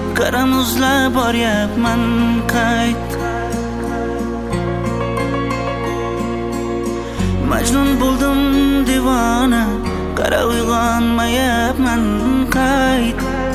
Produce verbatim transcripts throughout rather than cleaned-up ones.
qara muzlab boryapman qayt. Majnun bo'ldim divona, qara uyg'onmayapman qayt.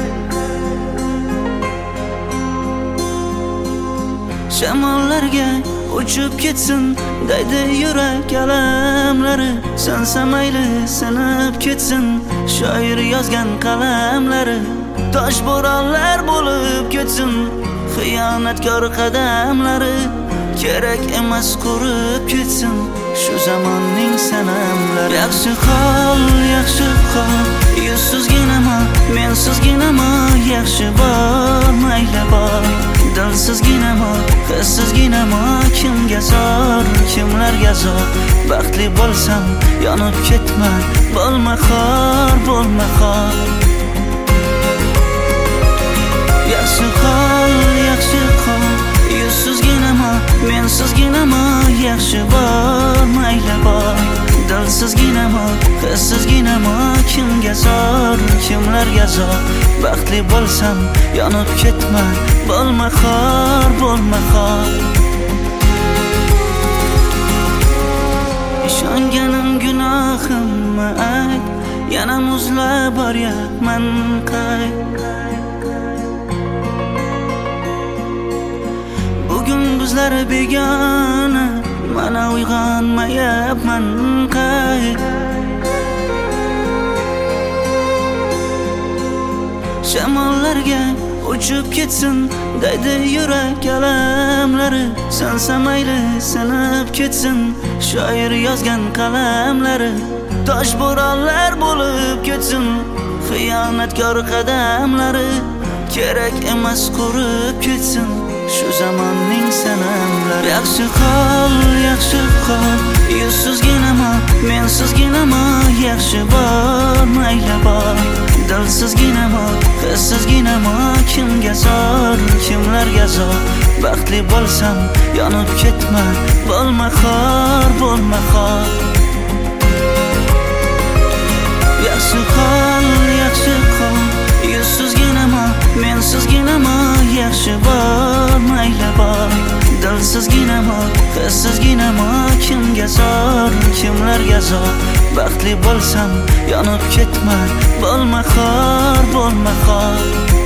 Shamollarga uchib ketsin daydi yurak alamlari, sansa mayli sinib ketsin shoir yozgan qalamlari. Tosh bo'ronlar bo'lib ketsin xiyonatkor qadamlari, kerak emas qurib ketsin shu zamonning sanamlari. Yaxshi hol, yaxshi hol, yuzsizginama, mensizginama, yaxshi bor, mayli bor. Dilsizginama, hissizginama, kimga zor, kimlarga zor. Baxtli bo'lsam yonib ketma, bo'lma xor, bo'lma xor. Yaxshi hol, yaxshi hol, yuzsizginama, mensizginama, yaxshi bor, mayli bor. Dilsizginama, hissizginama, kimga zor, kimlarga zor. Baxtli bo'lsam yonib ketma, bo'lma xor, bo'lma xor. Ishonganim gunohimmi ayt, yana muzlab boryapman qayt. Bugun bizlar begona, mana uyg'onmayapman qayt. Shamollarga uchib ketsin daydi yurak alamlari, sansa mayli sinib ketsin shoir yozgan qalamlari. Tosh bo'ronlar bo'lib ketsin xiyonatkor qadamlari, kerak emas qurib ketsin shu zamonning sanamlari. Yaxshi hol, yaxshi hol, yuzsizginama, mensizginama, yaxshi bor, mayli bor. Dilsizginama, hissizginama, kimga zor, kimlarga zor. Baxtli bo'lsam yonib ketma, bo'lma xor, bo'lma xor. Yaxshi hol, yaxshi hol, yuzsizginama, mensizginama, yaxshi bor, mayli bor. Dilsizginama, hissizginama, kimga zor, kimlarga zor. Baxtli bo'lsam yonib ketma, bo'lma xor, bo'lma xor.